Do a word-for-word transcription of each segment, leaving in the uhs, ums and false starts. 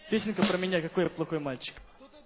Песенка про меня, какой я плохой мальчик.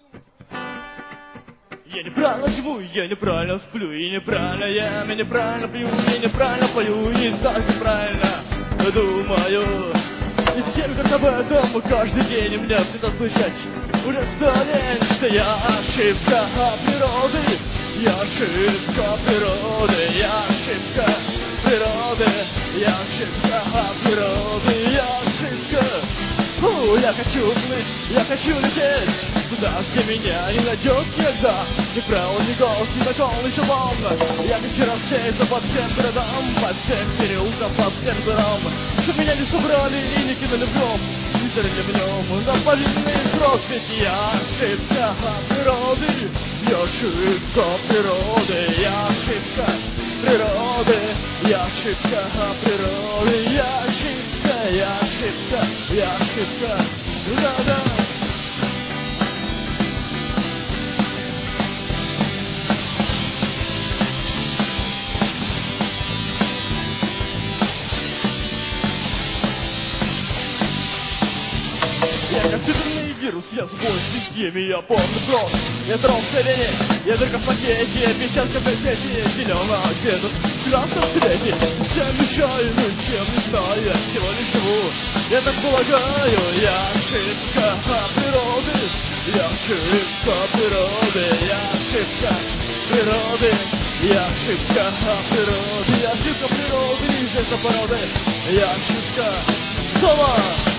Я неправильно живу, я неправильно сплю, и неправильно ем, и неправильно пью, и неправильно пою, и так неправильно думаю. И всем как об этом каждый день у меня всегда слышать уже сто лет, что я ошибка природы, я ошибка природы, я ошибка природы, я ошибка природы, я ошибка. Фу, я хочу плыть, я хочу лететь туда, где меня не найдет никогда. Ни правил, ни голос, ни накол, ни шалом. Я как рассеяться по всем городам, по всем переулкам, по всем дворам, чтоб меня не собрали и не кинули в гроб, не зарыли в нем на повинный срок. Ведь я ошибка природы, я ошибка природы, я ошибка природы, я ошибка природы, я ошибка, я ошибка, я ошибка, да-да. Я как циферный вирус, я сбой в системе, я полный брод. Я дрон в целине, я дырка в пакете, печатка в газете, зеленого цвета в красном цвете. Всем мешаю, но чем не знаю, я всего лишь живу. Я так полагаю, я ошибка природы, я ошибка природы, я ошибка природы, я ошибка природы, я ошибка природы, неизвестна породы, я ошибка слова.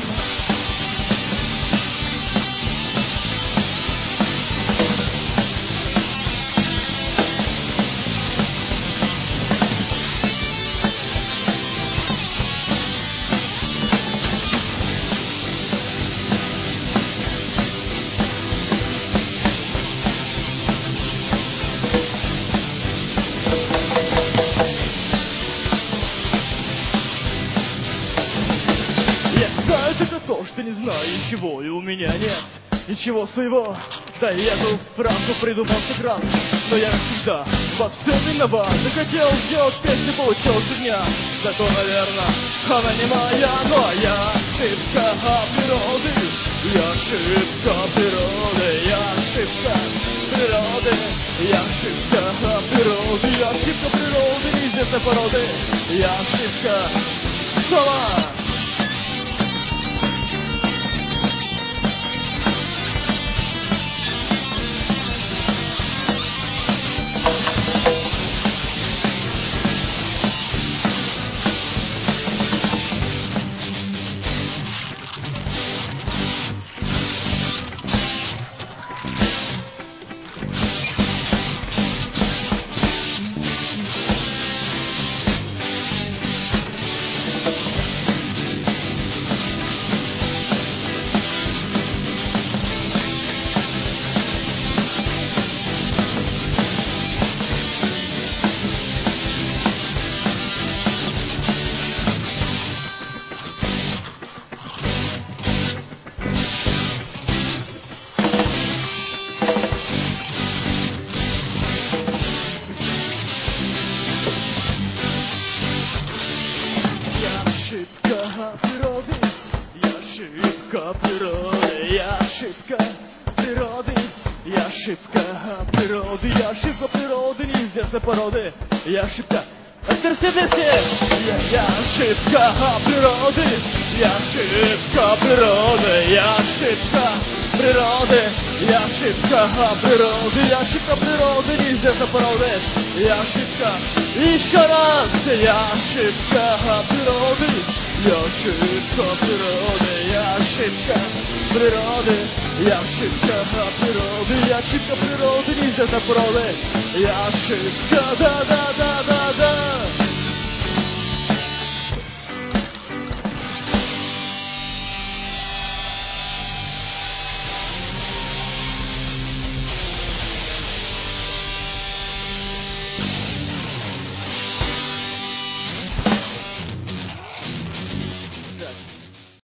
Это то, что не знаю ничего, и у меня нет ничего своего. Да и эту фразу придумал Сократ, но я, как всегда, во всем виноват. Захотел сделать песню, получилась фигня. Зато, наверное, она не моя, но я ошибка природы, я ошибка природы, я ошибка природы, я ошибка природы, я ошибка природы, неизвестной породы, я ошибка слова. Природы, я ошибка природы, я ошибка природы, я ошибка природы, я ошибка природы, неизвестной породы, я ошибка. А теперь все вместе. Я, я ошибка природы, я ошибка природы, я ошибка природы, я ошибка природы, я ошибка природы, неизвестной породы, я ошибка. Еще раз, я ошибка природы, я ошибка природы, я ошибка природы, я ошибка природы, я ошибка природы, неизвестной породы, я ошибка, да-да-да-да.